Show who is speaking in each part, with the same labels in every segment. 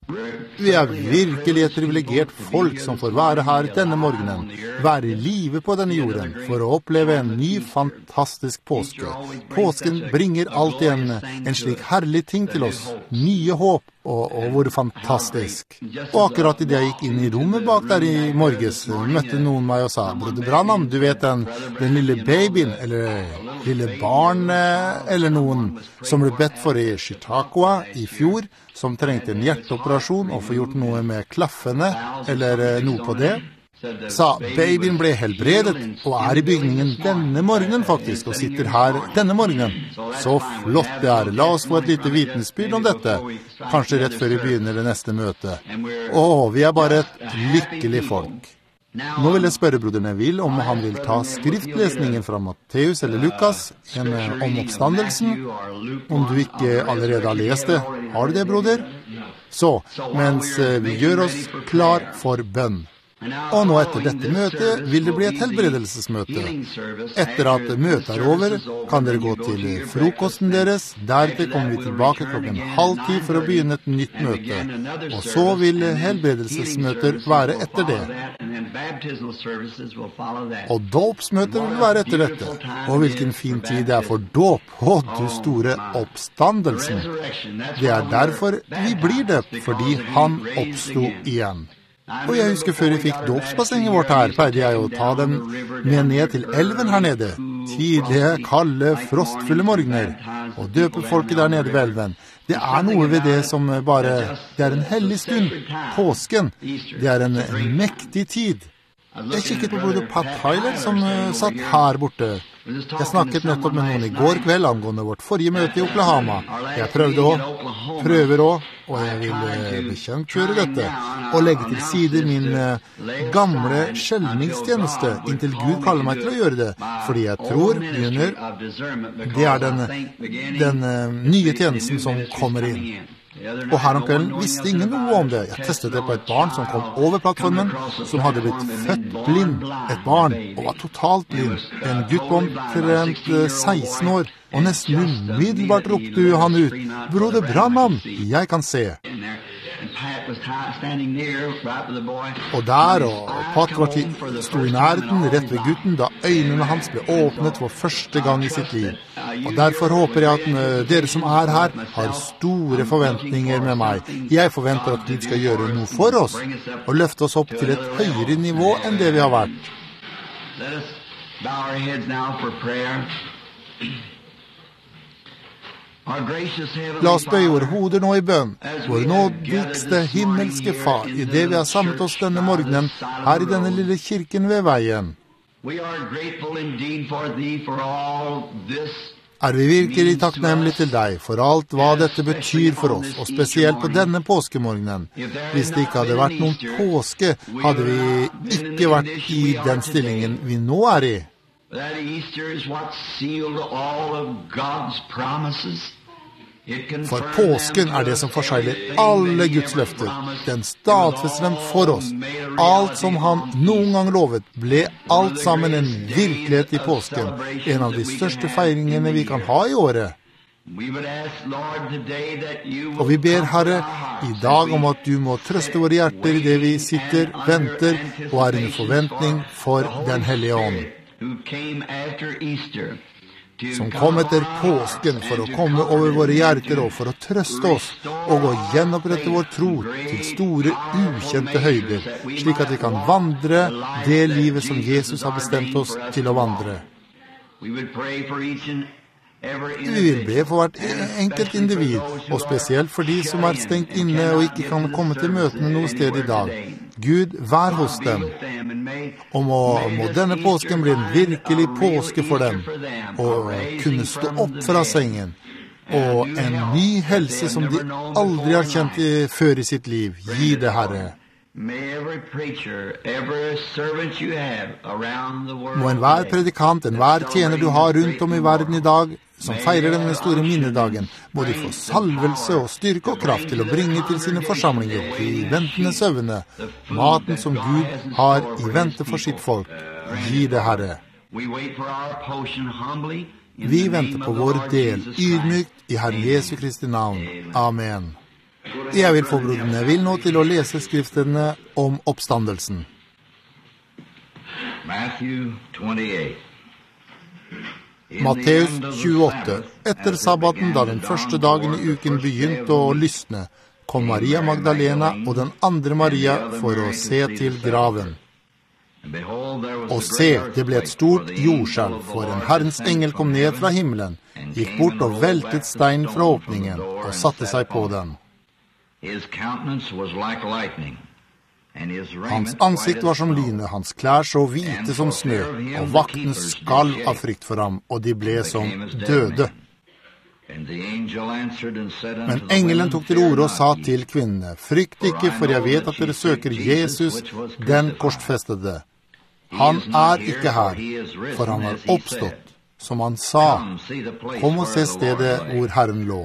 Speaker 1: Vi virkelig et privilegert folk som får være her denne morgenen, være i live på denne jorden, for å oppleve en ny, fantastisk påske. Påsken bringer alltid en slik herlig ting til oss, nye håp, og hvor fantastisk. Og akkurat i det jeg gikk inn i rommet bak der i morges, møtte noen meg og sa, «Broder Branham, du vet den lille babyen, eller lille barn, eller noen som ble bedt for i Chautauqua i fjor, som trengte en hjerteoperasjon og få gjort noe med klaffene, eller noe på det, sa babyen ble helbredet og i bygningen denne morgenen faktisk, og sitter her denne morgenen. Så flott det la oss få et lite vitnesbyrd om dette, kanskje rett før vi begynner det neste møte. Vi bare et lykkelig folk. Nå vil jeg spørre broder Neville om han vil ta skriftlesningen fra Matteus eller Lukas, om oppstandelsen. Om du ikke allerede har lest det, har du det, broder? Så, mens vi gjør oss klar for bønn. Og nå etter dette møtet vil det bli et helbredelsesmøte. Etter at møtet over, kan dere gå til frokosten deres. Deretter kommer vi tilbake 9:30 for å begynne et nytt møte. Og så vil helbredelsesmøter være etter det. Og dåpsmøter vil være etter dette. Og hvilken fin tid det for dåp. Å, du store oppstandelsen. Det derfor vi blir døpt, fordi han oppsto igjen. Og jeg husker før jeg fikk dåpsbassenget vårt her, pleide jeg å ta dem med ned til elven her nede. Tidlige, kalde, frostfulle morgener, og døpe folket der nede ved elven. Det noe ved det som bare, det en hellig stund, påsken. Det en mektig tid. Jeg kikket på broder Pat Tyler som satt her borte. Jeg snakket nettopp med noen i går kveld angående vårt forrige møte i Oklahoma. Jeg prøver også, og jeg vil bekjentgjøre dette, og legge til side min gamle skjelningstjeneste, inntil Gud kaller meg til å gjøre det, fordi jeg tror, det den nye tjenesten som kommer inn. Og her om kvelden visste ingen noe om det. Jeg testet det på et barn som kom over plattformen, som hadde blitt født blind. Et barn, og var totalt blind. En gutt på omtrent 16 år, og nesten umiddelbart ropte han ut, «Broder Branham, jeg kan se!» Og der, og Pat sto i nærheten rett ved gutten da øynene hans ble åpnet for første gang i sitt liv. Og derfor håper jeg at dere som her, har store forventninger med meg. Jeg forventer at Gud skal gjøre noe for oss, og løfte oss opp til et høyere nivå enn det vi har vært. La oss bøye våre hoder nå i bønn, vår nådigste himmelske Far, i det vi har samlet oss denne morgenen, her i denne lille kirken ved veien. Vi virkelig takknemlige til deg for alt hva dette betyr for oss, og spesielt på denne påskemorgenen. Hvis det ikke hadde vært noen påske, hadde vi ikke vært i den stillingen vi nå i. For påsken det som forsegler alle Guds løfter. Den stadfester dem for oss. Alt som han noen gang lovet, ble alt sammen en virkelighet i påsken. En av de største feiringene vi kan ha i året. Og vi ber, Herre, i dag om at du må trøste våre hjerter i det vi sitter, venter og en forventning for den hellige ånd, som kom etter påsken for å komme over våre hjerter og for å trøste oss og å gjenopprette vår tro til store, ukjente høyder, slik at vi kan vandre det livet som Jesus har bestemt oss til å vandre. Vi vil be for hvert enkelt individ, og spesielt for de som stengt inne og ikke kan komme til møtene noe sted i dag. Gud, vær hos dem. Og må denne påsken bli en virkelig påske for dem, og kunne stå opp fra sengen, og en ny helse som de aldri har kjent før i sitt liv. Gi det, Herre. Må enhver predikant, enhver tjener du har rundt om i verden i dag, som feirer denne store minnedagen, må de få salvelse og styrke og kraft til å bringe til sine forsamlinger i ventende søvne, maten som Gud har i vente for sitt folk. Gi det, Herre. Vi venter på vår del, ydmykt i Herren Jesu Kristi navn. Amen. Jeg vil få broderen Neville nå til å lese skriftene om oppstandelsen. Matteus 28. Etter sabbaten, da den første dagen i uken begynte å lysne, kom Maria Magdalena og den andre Maria for å se til graven. Og se, det ble et stort jordskjelv, for en Herrens engel kom ned fra himmelen, gikk bort og veltet stein fra åpningen, og satte seg på den. Hans ansikt var som lynet, hans klær så hvite som snø, og vaktene skalv av frykt for ham, og de ble som døde. Men engelen tok til orde og sa til kvinnene, frykt ikke, for jeg vet at dere søker Jesus, den korsfestede. Han er ikke her, for han har oppstått, som han sa. Kom og se stedet hvor Herren lå.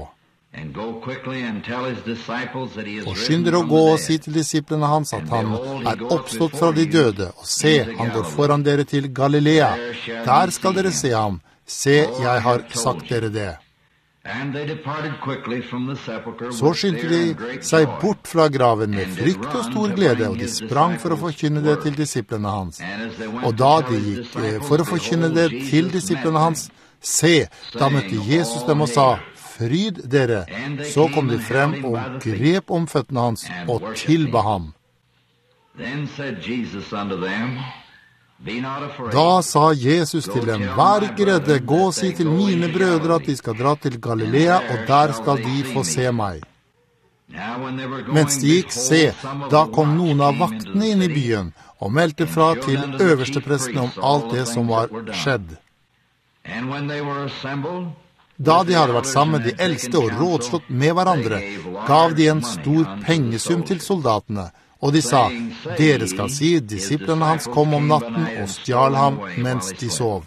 Speaker 1: Og skynd dere å gå og si til disiplene hans at han er oppstått fra de døde, og se, han går foran dere til Galilea. Der skal dere se ham. Se, jeg har sagt dere det. Så skyndte de seg bort fra graven med frykt og stor glede, og de sprang for å forkynne det til disiplene hans. Og da de gikk for å forkynne det til disiplene hans, se, da møtte Jesus dem og sa, fryd dere. Så kom de frem og grep om føttene hans og tilba ham. Da sa Jesus til dem, vær ikke redde, gå og si til mine brødre at de skal dra til Galilea, og der skal de få se meg. Mens de gikk, se, da kom noen av vaktene inn i byen, og meldte fra til øversteprestene om alt det som var skjedd. Da de hadde vært sammen de eldste og rådslått med hverandre, gav de en stor pengesum til soldatene, og de sa, dere skal si, disiplene hans kom om natten og stjal ham mens de sov.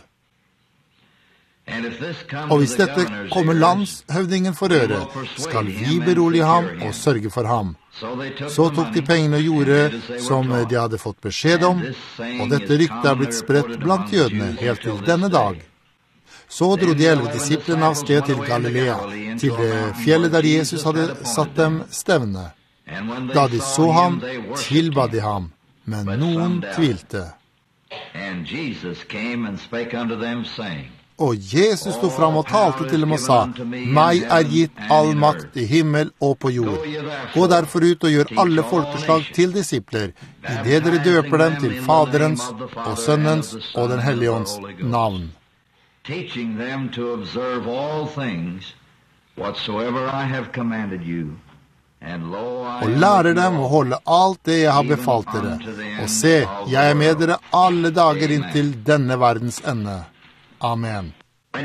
Speaker 1: Og hvis dette kommer landshøvdingen for øre, skal vi berolige ham og sørge for ham. Så tok de pengene og gjorde som de hadde fått beskjed om, og dette ryktet er blitt spredt blant jødene helt til denne dag. Så dro de 11 disiplene av sted til Galilea, til det fjellet der Jesus hadde satt dem stevne. Da de så ham, tilba de ham, men noen tvilte. Og Jesus stod fram og talte til dem og sa, meg er gitt all makt i himmel og på jord. Gå derfor ut og gjør alle folkeslag til disipler, i det dere døper dem til Faderens og Sønnens og den Hellige Ånds navn.
Speaker 2: Teaching them to observe all things whatsoever I have commanded you.
Speaker 1: Og lærer dem å holde alt det jeg har befalt dere. Og se, jeg er med dere alle dager inntil denne verdens ende. Amen.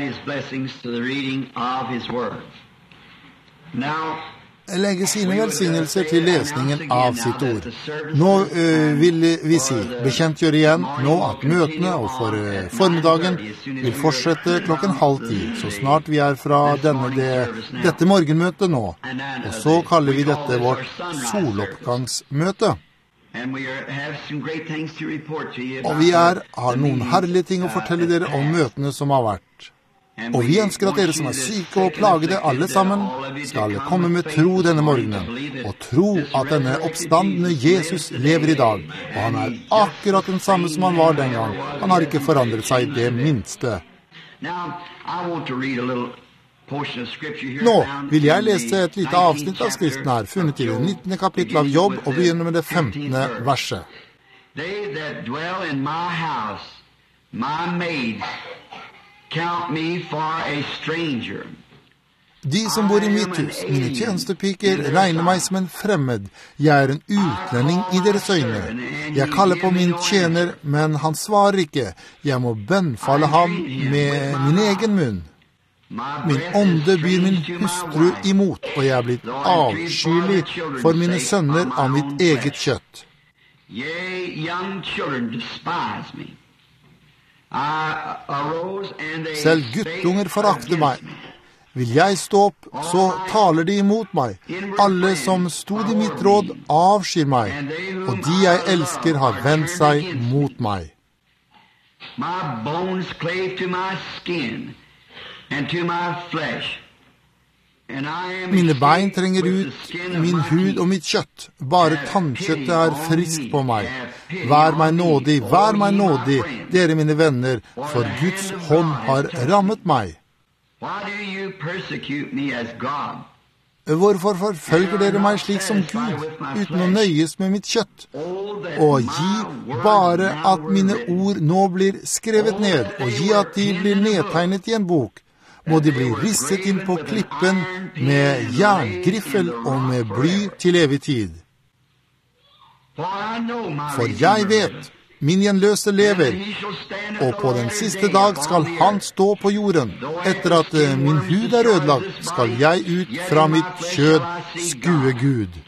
Speaker 1: Legge sine velsignelser til lesningen av sitt ord. Nå vil vi si, bekjentgjør igjen nå at møtene og for formiddagen vil fortsette 9:30, så snart vi er fra dette morgenmøtet nå. Og så kaller vi dette vårt soloppgangsmøte. Og vi har noen herlige ting å fortelle dere om møtene som har vært. Og vi ønsker at dere som er syke og plagede alle sammen skal komme med tro denne morgenen, og tro at denne oppstandende Jesus lever i dag, og han er akkurat den samme som han var den gang. Han har ikke forandret seg det minste. Nå vil jeg lese et lite avsnitt av skriften her, funnet i det 19. kapittel av Jobb, og begynne med det 15. verset.
Speaker 2: They that dwell in my house, my maids, count me for a stranger.
Speaker 1: De som bor i mitt hus, mine tjenestepiker, regner meg som en fremmed. Jeg er en utlending i deres øyne. Jeg kaller på min tjener, men han svarer ikke. Jeg må bønnfalle ham med min egen munn. Min ånde byr min hustru imot, og jeg er blitt avskyelig for mine sønner av mitt eget kjøtt.
Speaker 2: Yea, young children despise me.
Speaker 1: Selv guttunger forakter meg. Vil jeg stå opp, så taler de imot meg. Alle som stod i mitt råd avskyr meg, og de jeg elsker har vendt seg mot meg.
Speaker 2: My bones clave to my skin and to my flesh,
Speaker 1: Mine bein trenger ut min hud og mitt kjøtt. Bare tannkjøttet friskt på meg. Vær meg nådig, dere mine venner, for Guds hånd har rammet meg. Hvorfor forfølger dere meg slik som Gud, uten å nøyes med mitt kjøtt? Og gi bare at mine ord nå blir skrevet ned, og gi at de blir nedtegnet i en bok. Må de bli risset inn på klippen med jerngriffel og med bly til evig tid. For jeg vet, min gjenløse lever, og på den siste dag skal han stå på jorden. Etter at min hud ødelagt, skal jeg ut fra mitt kjød skue Gud.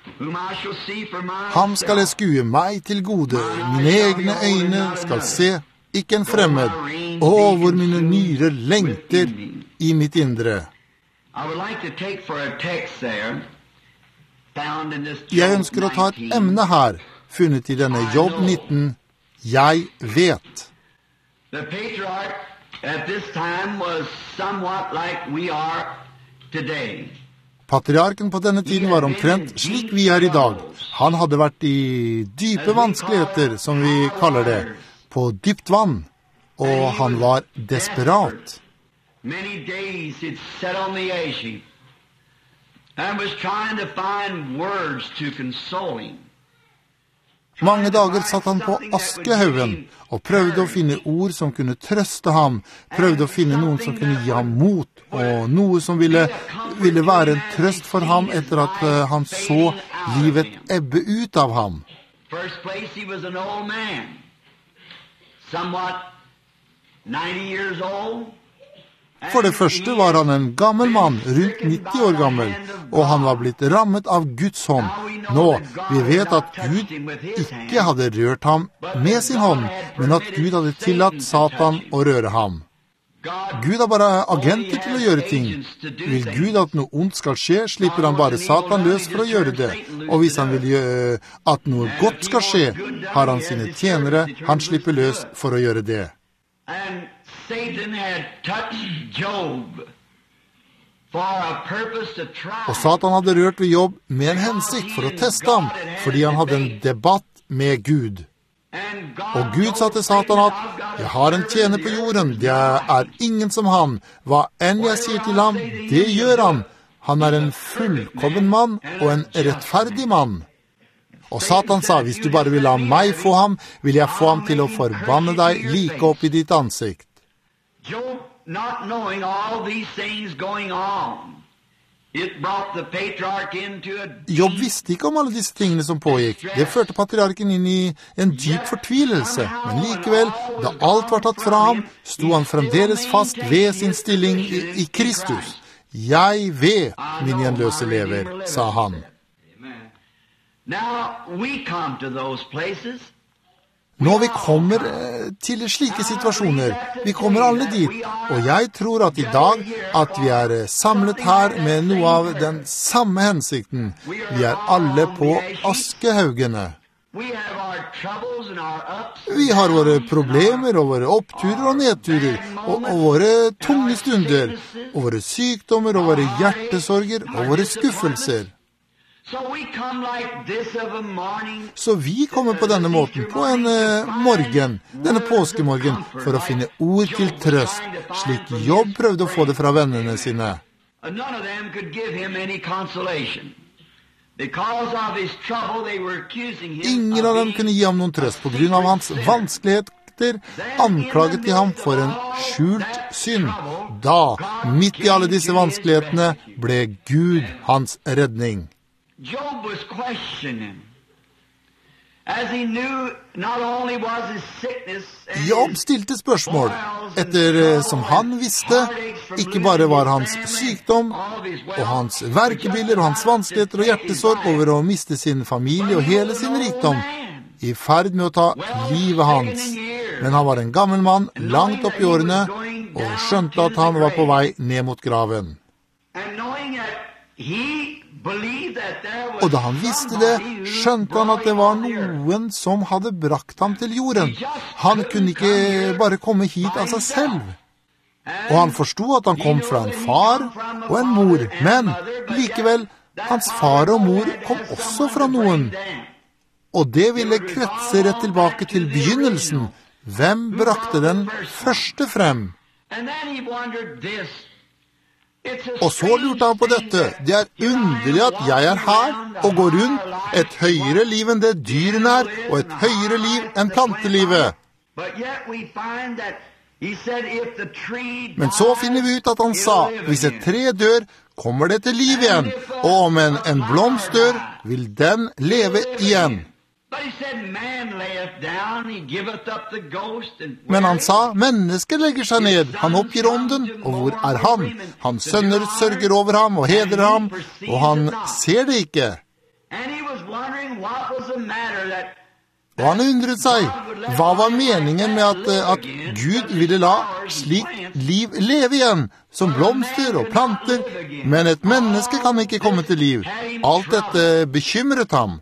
Speaker 1: Ham skal jeg skue meg til gode, mine egne øyne skal se, ikke en fremmed, og hvor mine nyrer lengter i mitt indre. Jeg ønsker å ta et emne her, funnet i denne Jobb 19, jeg vet.
Speaker 2: The patriarch at this time was somewhat like we are today.
Speaker 1: Patriarken på denne tiden var omtrent slik vi er i dag. Han hadde vært i dype vanskeligheter, som vi kaller det, på dypt vann, og han var desperat.
Speaker 2: Many days he'd sat on the ash heap and was trying to find words to console him.
Speaker 1: Mange dager satt han på askehaugen og prøvde å finne ord som kunne trøste ham, prøvde å finne noen som kunne gi ham mot, og noe som ville være en trøst for ham etter at han så livet ebbe ut av ham.
Speaker 2: First place he was an old man, somewhat 90 years old.
Speaker 1: For det første var han en gammel mann, rundt 90 år gammel, og han var blitt rammet av Guds hånd. Nå, vi vet at Gud ikke hadde rørt ham med sin hånd, men at Gud hadde tillatt Satan å røre ham. Gud er bare agenter til å gjøre ting. Vil Gud at noe ondt skal skje, slipper han bare Satan løs for å gjøre det. Og hvis han vil at noe godt skal skje, har han sine tjenere, han slipper løs for å gjøre det.
Speaker 2: Satan had touched Job for a purpose to try.
Speaker 1: Og Satan hadde rørt ved Job med en hensikt for å teste ham, fordi han hadde en debatt med Gud. Og Gud sa til Satan at, jeg har en tjener på jorden, det er ingen som han. Hva enn jeg sier til ham, det gjør han. Han er en fullkommen mann og en rettferdig mann. Og Satan sa, hvis du bare vil la meg få ham, vil jeg få ham til å forbanne deg like opp i ditt ansikt.
Speaker 2: Job, not knowing all these things going on, it brought the patriarch into a
Speaker 1: Job visste ikke om alle disse tingene som pågikk. Det førte patriarken inn i en dyp fortvilelse. Men likevel, da alt var tatt fra ham, sto han fremdeles fast ved sin stilling i Kristus. Jeg vet min gjenløse lever, sa han.
Speaker 2: Now we come to those places.
Speaker 1: Når vi kommer til slike situasjoner, vi kommer alle dit, og jeg tror at i dag at vi er samlet her med noe av den samme hensikten. Vi er alle på askehaugene. Vi har våre problemer og våre oppturer og nedturer, og våre tunge stunder, og våre sykdommer og våre hjertesorger og våre skuffelser. Så vi kommer på denne måten på en morgen, denne påskemorgen, for å finne ord til trøst, slik Job prøvde å få det fra vennene sine. Ingen av dem kunne gi ham noen trøst på grunn av hans vanskeligheter. Anklaget de ham for en skjult synd. Da, midt i alle disse vanskelighetene, ble Gud hans redning.
Speaker 2: Job was questioning, as he knew not only was his sickness
Speaker 1: Job stilte spørsmål, etter som han visste, ikke bare var hans sykdom og hans verkebiller og hans vanskeligheter og hjertesorg over å miste sin familie og hele sin rikdom, i ferd med å ta livet hans. Men han var en gammel mann, langt opp i årene, og skjønte at han var på vei ned mot graven. Og da han visste det, skjønte han at det var noen som hadde brakt ham til jorden. Han kunne ikke bare komme hit av seg selv. Og han forstod at han kom fra en far og en mor, men likevel, hans far og mor kom også fra noen. Og det ville kretse rett tilbake til begynnelsen. Hvem brakte den første frem? Og så lurte han på dette. Det underlig at jeg her og går rundt et høyere liv enn det dyrene og et høyere liv enn plantelivet. Men så finner vi ut at han sa, hvis et tre dør, kommer det til liv igjen, og om en blomst dør, vil den leve igjen. Men han sa, mennesket legger seg ned, han oppgir ånden, og hvor han? Hans sønner sørger over ham og hedrer ham, og han ser det ikke. Og han undret seg, hva var meningen med at Gud ville la slik liv leve igjen, som blomster og planter, men et menneske kan ikke komme til liv. Alt dette bekymret ham.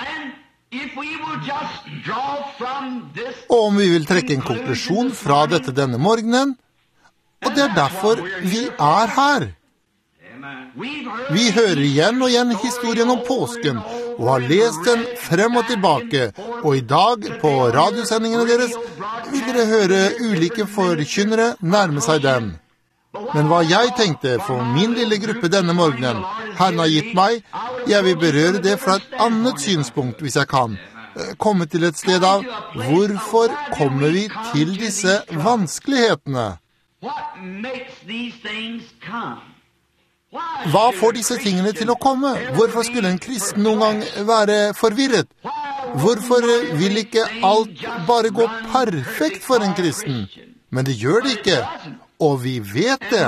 Speaker 1: Og om vi vil trekke en konklusjon fra dette denne morgenen, og det derfor vi her. Vi hører igjen og igjen historien om påsken, og har lest den frem og tilbake, og i dag på radiosendingene deres vil dere høre ulike forkynnere nærme seg den. Men hva jeg tenkte for min lille gruppe denne morgenen, Herren har gitt meg, jeg vil berøre det fra et annet synspunkt hvis jeg kan. Komme til et sted av, hvorfor kommer vi til disse vanskelighetene? Hva får disse tingene til å komme? Hvorfor skulle en kristen noen gang være forvirret? Hvorfor vil ikke alt bare gå perfekt for en kristen? Men det gjør det ikke, og vi vet det.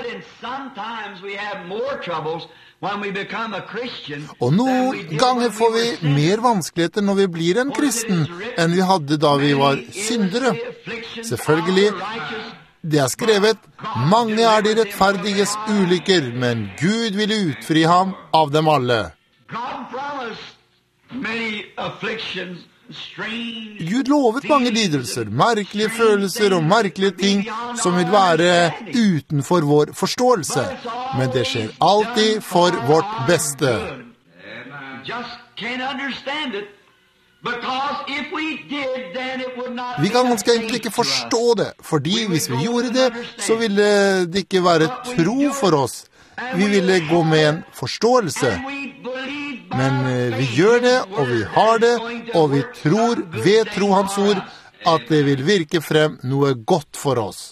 Speaker 1: Og noen ganger får vi mer vanskeligheter når vi blir en kristen enn vi hadde da vi var syndere. Selvfølgelig, det skrevet, mange de rettferdiges ulykker, men Gud ville utfri ham av dem alle. Gud lovet mange lidelser, merkelige følelser og merkelige ting som vil være utenfor vår forståelse. Men det skjer alltid for vårt beste. Vi kan ganske enkelt ikke forstå det, fordi hvis vi gjorde det, så ville det ikke være tro for oss. Vi ville gå med en forståelse. Men vi gjør det, og vi har det, og vi tror ved tro hans ord at det vil virke frem noe godt for oss.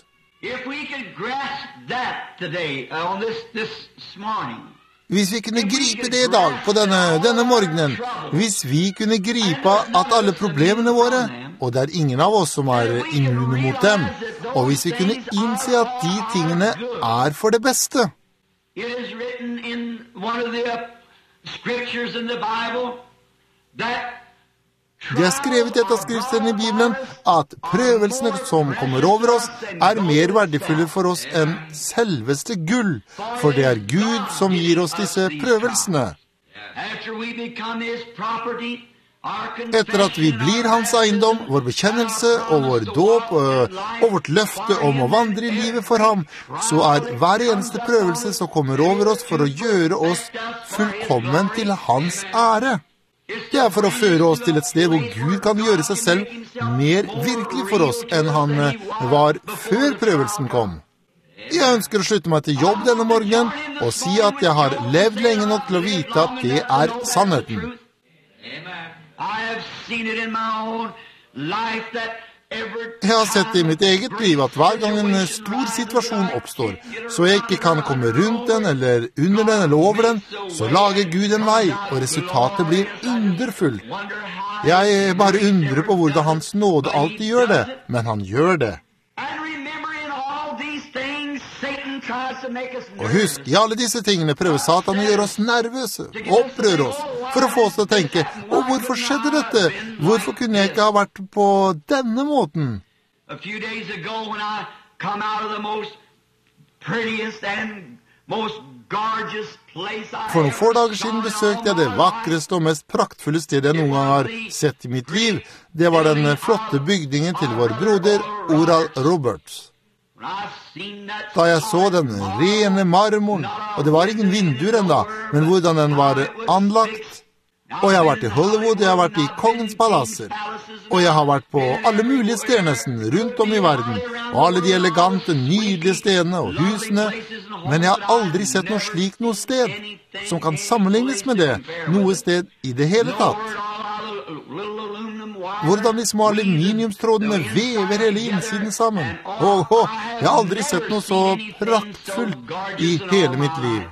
Speaker 1: Hvis vi kunne gripe det i dag, på denne morgenen, hvis vi kunne gripe at alle problemene våre, og det ingen av oss som immune mot dem, og hvis vi kunne innse at de tingene for det beste.
Speaker 2: It is written in one of the scriptures in the Bible that
Speaker 1: Det skrevet i et av skriftstedene i Bibelen at prøvelsene som kommer over oss mer verdifulle for oss enn selveste gull, for det Gud som gir oss disse prøvelsene. Etter at vi blir hans eiendom, vår bekjennelse og vår dåp og vårt løfte om å vandre i livet for ham, så hver eneste prøvelse som kommer over oss for å gjøre oss fullkommen til hans ære. Det for å føre oss til et sted hvor Gud kan gjøre seg selv mer virkelig for oss enn han var før prøvelsen kom. Jeg ønsker å slutte meg til jobb denne morgenen og si at jeg har levd lenge nok til å vite at det sannheten. Jeg har sett det i mitt eget liv at hver gang en stor situasjon oppstår, så jeg ikke kan komme rundt den, eller under den, eller over den, så lager Gud en vei, og resultatet blir underfullt. Jeg bare undrer på hvordan hans nåde alltid gjør det, men han gjør det. Og husk, i alle disse tingene prøver Satan å gjøre oss nervøse, opprøre oss, for å få oss til å tenke, hvorfor skjedde dette? Hvorfor kunne jeg ikke ha vært på denne måten?
Speaker 2: A few days ago when I come out of the most prettiest and most gorgeous place
Speaker 1: For noen få dager siden besøkte jeg det vakreste og mest praktfulle stedet jeg noen gang har sett i mitt liv. Det var den flotte bygningen til vår broder Oral Roberts. Da jeg så den rene marmoren, og det var ingen vinduer enda, men hvordan den var anlagt, og jeg har vært i Hollywood, jeg har vært i kongens palasser, og jeg har vært på alle mulige steder nesten rundt om i verden, og alle de elegante, nydelige stedene og husene, men jeg har aldri sett noe slikt noe sted, som kan sammenlignes med det, noe sted i det hele tatt. Hvordan de små aluminiumstrådene vever hele innsiden sammen. Jeg har aldri sett noe så praktfullt i hele mitt liv.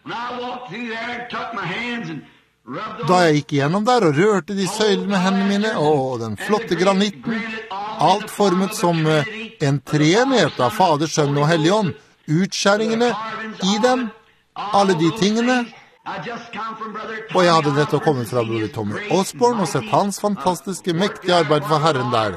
Speaker 1: Da jeg gikk gjennom der og rørte de søylene med hendene mine, og den flotte granitten, alt formet som en treenhet av Fader, Sønn og Helligånd, utskjæringene i dem, alle de tingene. Og jeg hadde nettopp kommet fra broder Tommy Osborne og sett hans fantastiske, mektige arbeid for Herren der.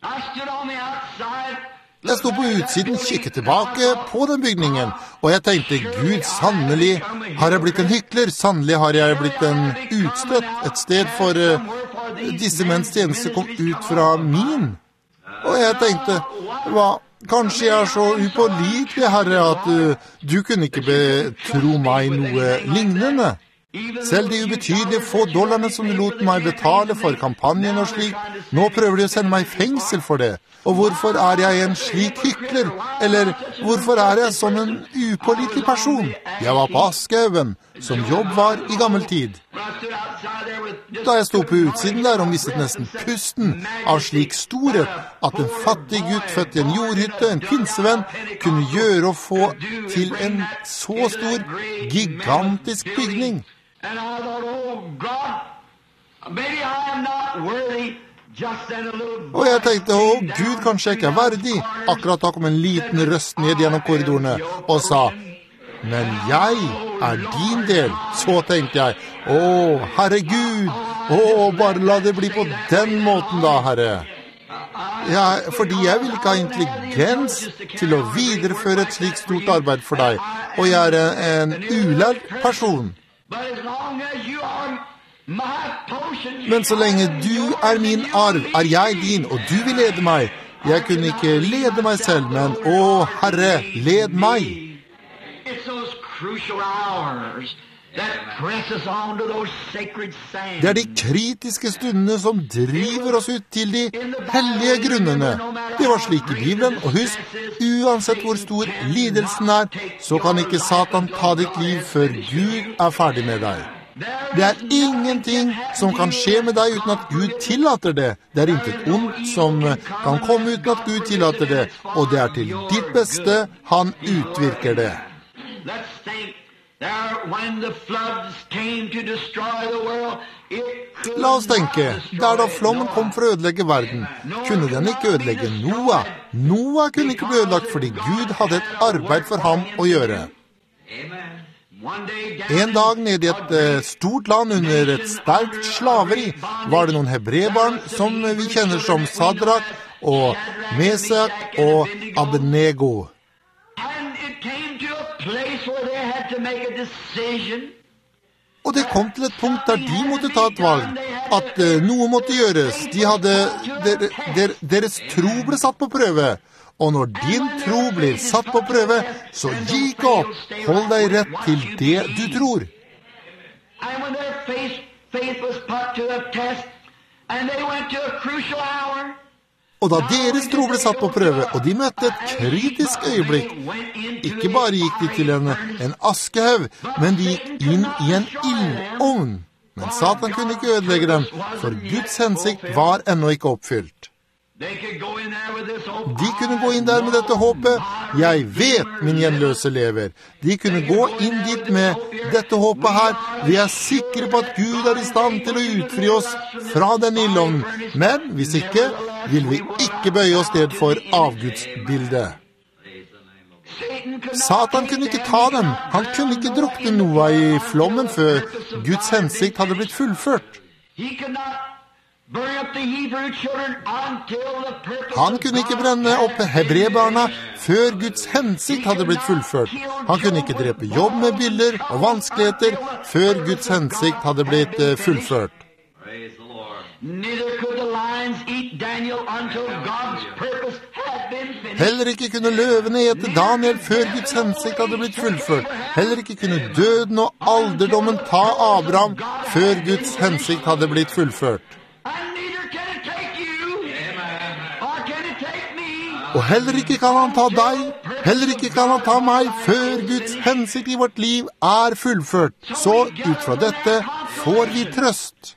Speaker 1: Jeg stod på utsiden, kikket tilbake på den bygningen, og jeg tenkte, Gud, sannelig har jeg blitt en hykler, sannelig har jeg blitt en utstøtt, et sted for disse menns tjeneste kom ut fra min. Og jeg tenkte, kanskje jeg er så upålitelig, Herre, at du kunne ikke betro meg noe lignende. Selv de ubetydelige få dollarene som du lot meg betale for kampanjen og slik, nå prøver de å sende meg i fengsel for det. Og hvorfor er jeg en slik hykler? Eller hvorfor er jeg sånn en upålitelig person? Jeg var på Askehaugen, som jobb var i gammel tid. Da jeg stod på utsiden der og mistet nesten pusten av slik storhet at en fattig gutt født i en jordhytte, en pinsevenn, kunne gjøre og få til en så stor, gigantisk bygning. Og jeg tenkte, Gud, kanskje jeg ikke er verdig. Akkurat da kom en liten røst ned gjennom korridorene og sa, men jeg er din del. Så tenkte jeg, Herregud, bare la det bli på den måten da, Herre. Fordi jeg vil ikke ha intelligens til å videreføre et slikt stort arbeid for deg, og jeg er en ulært person. Men så lenge du er min arv, er jeg din, og du vil lede meg. Jeg kunne ikke lede meg selv, men Herre, led meg. Det er de kritiske stundene som driver oss ut til de hellige grunnene. Det var slik i Bibelen, og husk, uansett hvor stor lidelsen er, så kan ikke Satan ta ditt liv før Gud er ferdig med deg. Det er ingenting som kan skje med deg uten at Gud tillater det. Det er intet ondt som kan komme uten at Gud tillater det, og det er til ditt beste han utvirker det. La oss tenke, der da flommen kom for å ødelegge verden, kunne den ikke ødelegge Noah. Noah kunne ikke bli ødelagt fordi Gud hadde et arbeid for ham å gjøre. En dag nede i et stort land under et sterkt slaveri var det noen hebrebarn som vi kjenner som Sadrak og Mesak og Abednego. Og det kom til et punkt der de måtte ta et valg, at noe måtte gjøres. Deres tro ble satt på prøve. Og når din tro blir satt på prøve, så gi ikke opp. Hold deg rett til det du tror. Og da deres tro ble satt på prøve, og de møtte et kritisk øyeblikk, ikke bare gikk de til en askehaug, men de gikk inn i en ildovn. Men Satan kunne ikke ødelegge dem, for Guds hensikt var ennå ikke oppfylt. De kunne gå inn der med dette håpet. Jeg vet min gjenløse lever. De kunne gå inn dit med dette håpet her. Vi er sikre på at Gud er i stand til å utfri oss fra den ildovnen. Men hvis ikke, vil vi ikke bøye oss ned for avgudsbildet. Satan kunne ikke ta dem. Han kunne ikke drukne Noah i flommen før Guds hensikt hadde blitt fullført. Han kunne ikke brenne opp hebrebarna før Guds hensikt hadde blitt fullført. Han kunne ikke drepe jobb med biller og vanskeligheter før Guds hensikt hadde blitt fullført. Heller ikke kunne løvene ete Daniel før Guds hensikt hadde blitt fullført. Heller ikke kunne døden og alderdommen ta Abraham før Guds hensikt hadde blitt fullført. Og heller ikke kan han ta deg, heller ikke kan han ta meg, før Guds hensikt i vårt liv er fullført. Så ut fra dette får vi trøst.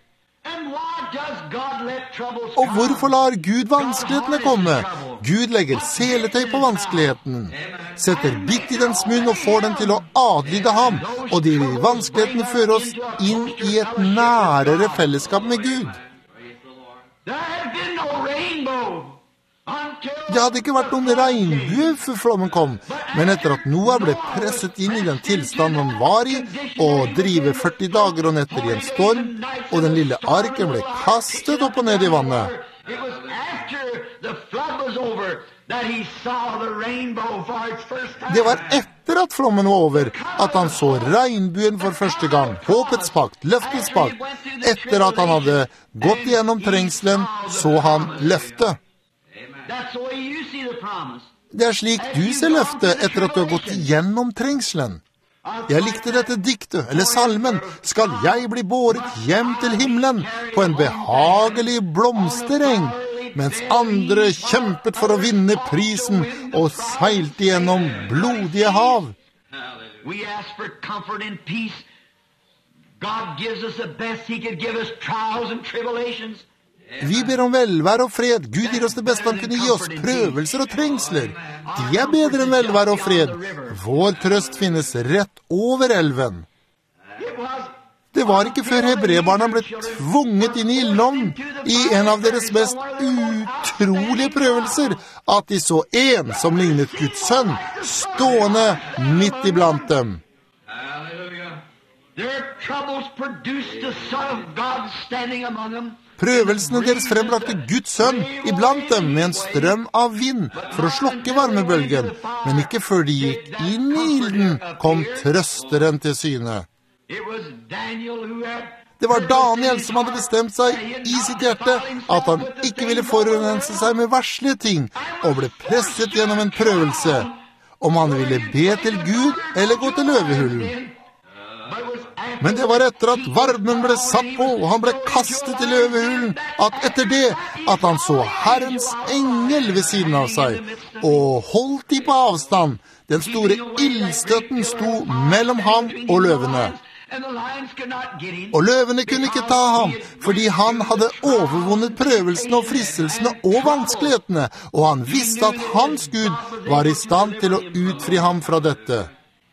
Speaker 1: Og hvorfor lar Gud vanskelighetene komme? Gud legger seletøy på vanskeligheten, setter bitt i dens munn og får den til å adlyde ham, og de vanskelighetene fører oss inn i et nærere fellesskap med Gud. Det hadde ikke vært noen regnbue før flommen kom, men etter at Noah ble presset inn i den tilstand han var i, og drive 40 dager og netter i en storm, og den lille arken ble kastet opp og ned i vannet. Det var etter at flommen var over, at han så regnbuen for første gang, håpets pakt, løftets pakt. Etter at han hadde gått gjennom trengselen, så han løftet. Det er slik du ser løftet etter at du har gått gjennom trengselen. Jeg likte dette diktet, eller salmen, skal jeg bli båret hjem til himmelen på en behagelig blomstereng, mens andre kjempet for å vinne prisen og seilte gjennom blodige hav. We ask for comfort and peace. God gives us the best he could give us, trials and tribulations. Vi ber om velvære og fred. Gud gir oss det beste han kunne gi oss, prøvelser og trengsler. De er bedre enn velvære og fred. Vår trøst finnes rett over elven. Det var ikke før hebreerbarna ble tvunget inn i ildovnen i en av deres mest utrolige prøvelser, at de så en som lignet Guds sønn, stående midt iblant dem. Prøvelsene deres frembragte Guds sønn iblant dem med en strøm av vind for å slokke varmebølgen, men ikke før de gikk inn i ilden kom trøsteren til syne. Det var Daniel som hadde bestemt seg i sitt hjerte at han ikke ville forurense seg med verslige ting, og ble presset gjennom en prøvelse, om han ville be til Gud eller gå til løvehullen. Men det var etter at varmen ble satt på, og han ble kastet i løvehullen, at etter det, at han så Herrens engel ved siden av seg, og holdt de på avstand. Den store ildstøtten sto mellom ham og løvene. Og løvene kunne ikke ta ham, fordi han hadde overvunnet prøvelsene og fristelsene og vanskelighetene, og han visste at hans Gud var i stand til å utfri ham fra dette.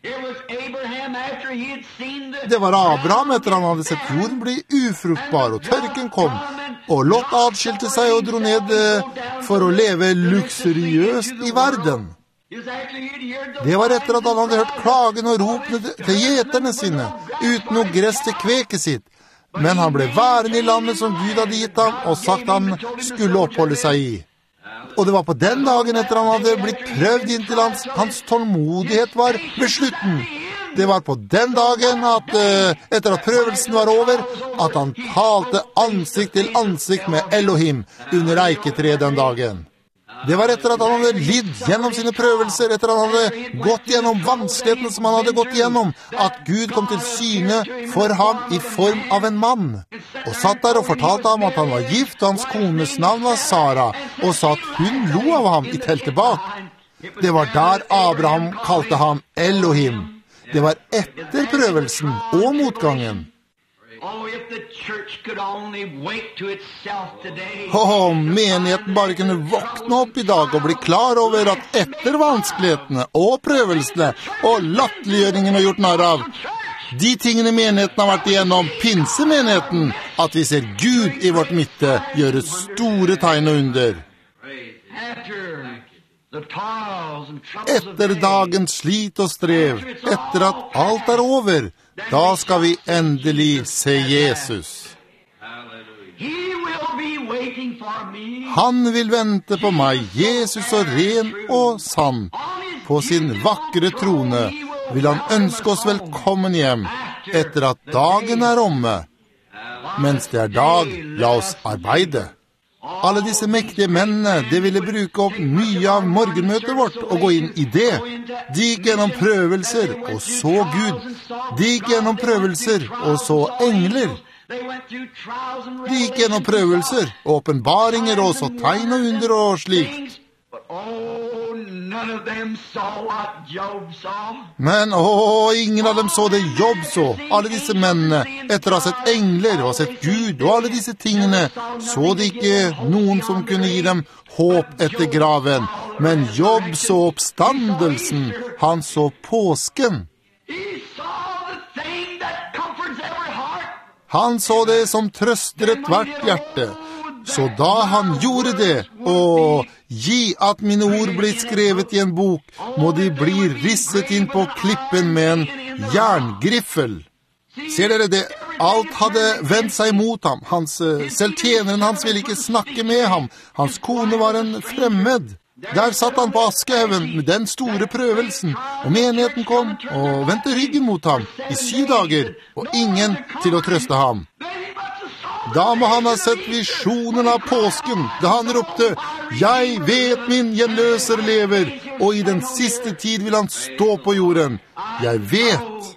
Speaker 1: Det var Abraham etter han hadde sett jorden bli ufruktbar, og tørken kom, og Lot adskilte seg og dro ned for å leve luksuriøst i verden. Det var etter at han hadde hørt klagen og ropene til gjeterne sine, uten noe gress til kveket sitt. Men han ble værende i landet som Gud hadde gitt ham, og sagt han skulle oppholde seg i. Og det var på den dagen etter han hadde blitt prøvd inntil hans tålmodighet var ved slutten. Det var på den dagen at, etter at prøvelsen var over, at han talte ansikt til ansikt med Elohim under eiketreet den dagen. Det var etter at han hadde lidd gjennom sine prøvelser, etter at han hadde gått gjennom vanskelighetene som han hadde gått gjennom, at Gud kom til syne for ham i form av en mann, og satt der og fortalte ham at han var gift, og hans kones navn var Sara, og sa at hun lo av ham i teltet bak. Det var der Abraham kalte ham Elohim. Det var etter prøvelsen og motgangen. Menigheten bare kunne våkne opp i dag og bli klar over at etter vanskelighetene og prøvelsene og latterliggjøringen har gjort narr av, de tingene menigheten har vært igjennom, pinsemenigheten, at vi ser Gud i vårt midte gjøre store tegn og under. Etter dagens slit og strev, etter at alt er over, da skal vi endelig se Jesus. Han vil vente på meg, Jesus og ren og sann. På sin vakre trone vil han ønske oss velkommen hjem, etter at dagen er omme. Mens det er dag, la oss arbeide. Alle disse mektige mennene, de ville bruke opp mye av morgenmøtet vårt og gå inn i det. De gikk gjennom prøvelser og så Gud. De gikk gjennom prøvelser og så engler. De gikk gjennom prøvelser, åpenbaringer og så tegn og under og slikt. Men ingen av dem så det Jobb så. Alle disse mennene, etter å ha sett engler og sett Gud og alle disse tingene, så det ikke noen som kunne gi dem håp etter graven. Men Jobb så oppstandelsen, han så påsken. Han så det som trøster et hvert hjerte. Så da han gjorde det, og gi at mine ord blir skrevet i en bok, må de bli risset inn på klippen med en jerngriffel. Ser dere det? Alt hadde vendt seg mot ham. Selv tjeneren hans ville ikke snakke med ham. Hans kone var en fremmed. Der satt han på Askehaugen med den store prøvelsen, og menigheten kom og vendte ryggen mot ham i 7 dager, og ingen til å trøste ham. Da må han ha sett visjonen av påsken, da han ropte, «Jeg vet min gjenløser lever, og i den siste tid vil han stå på jorden. Jeg vet.»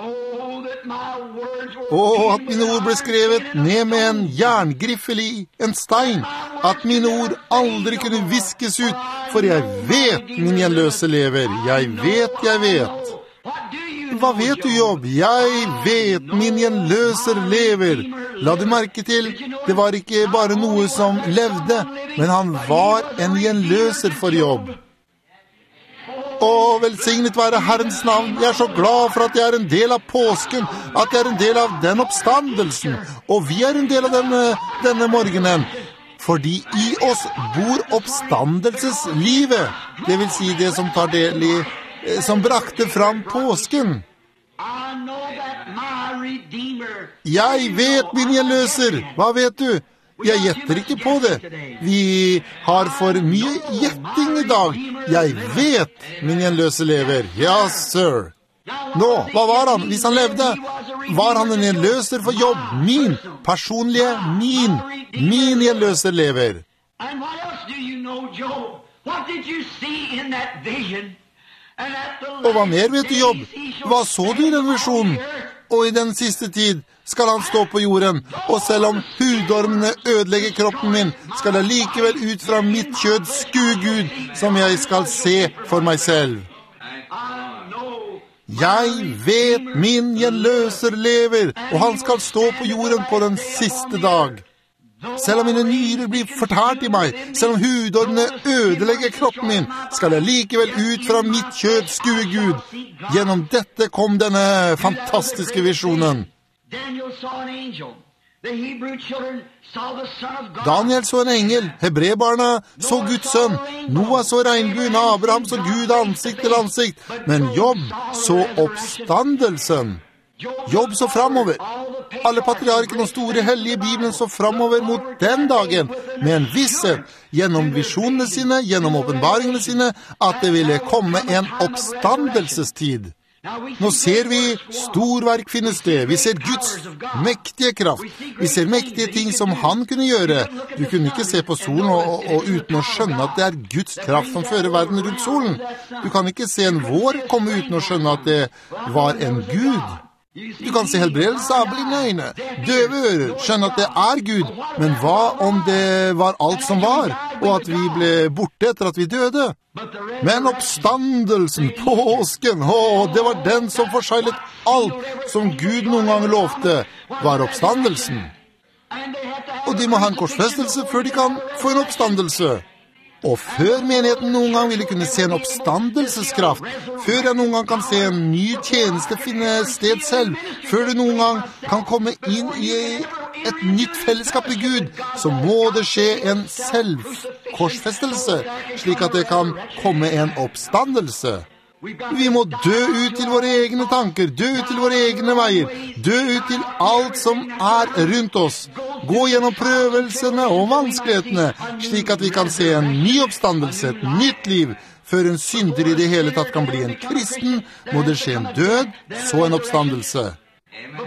Speaker 1: At mine ord ble skrevet ned med en jerngriffel i en stein, at mine ord aldri kunne viskes ut, for jeg vet min gjenløse lever. Jeg vet. Hva vet du, Jobb? Jeg vet min gjenløser lever. La du merke til, det var ikke bare noe som levde, men han var en gjenløser for Jobb. Velsignet være Herrens navn. Jeg er så glad for at jeg er en del av påsken, at jeg er en del av den oppstandelsen, og vi er en del av denne morgenen, fordi i oss bor oppstandelseslivet, det vil si det som tar del i, som brakte fram påsken. Jeg vet min gjenløser. Hva vet du? Jeg gjetter ikke på det. Vi har for mye gjetting i dag. Jeg vet min gjenløse lever. Ja, sir. Nå, hva var han? Hvis han levde, var han en gjenløser for Jobb? Min, personlige, min gjenløser lever. Og hva mer vet du, Jobb? Hva så du i den visjonen? Og i den siste tid skal han stå på jorden, og selv om hudormene ødelegger kroppen min, skal jeg likevel ut fra mitt kjød skue Gud, som jeg skal se for meg selv. Jeg vet min gjenløser lever, og han skal stå på jorden på den siste dag. Selv om mine nyrer blir fortært i meg, selv om hudormene ødelegger kroppen min, skal jeg likevel ut fra mitt kjød skue Gud. Gjennom dette kom denne fantastiske visjonen. Daniel så en engel, hebrebarna så Guds sønn, Noah så regnbuen, Abraham så Gud ansikt til ansikt, men Jobb så oppstandelsen. Jobb så framover. Alle patriarkene og store hellige i Bibelen så framover mot den dagen, med en visshet, gjennom visjonene sine, gjennom åpenbaringene sine, at det ville komme en oppstandelsestid. Nå ser vi storverk finne sted. Vi ser Guds mektige kraft. Vi ser mektige ting som han kunne gjøre. Du kunne ikke se på solen og uten å skjønne at det er Guds kraft som fører verden rundt solen. Du kan ikke se en vår komme uten å skjønne at det var en Gud. Du kan se helbredelse av blinde øyne, døve ører, skjønne at det er Gud. Men hva om det var alt som var, og at vi ble borte etter at vi døde? Men oppstandelsen, påsken, det var den som forseglet alt som Gud noen gang lovte, var oppstandelsen. Og de må ha en korsfestelse før de kan få en oppstandelse. Og før menigheten noen gang ville kunne se en oppstandelseskraft, før jeg noen gang kan se en ny tjeneste finne sted selv, før du noen gang kan komme inn i et nytt fellesskap med Gud, så må det skje en selvkorsfestelse, slik at det kan komme en oppstandelse. Vi må dø ut til våre egne tanker, dø ut til våre egne veier, dø ut til alt som er rundt oss. Gå gjennom prøvelsene og vanskelighetene, slik at vi kan se en ny oppstandelse, et nytt liv. Før en synder i det hele tatt kan bli en kristen, må det skje en død, så en oppstandelse.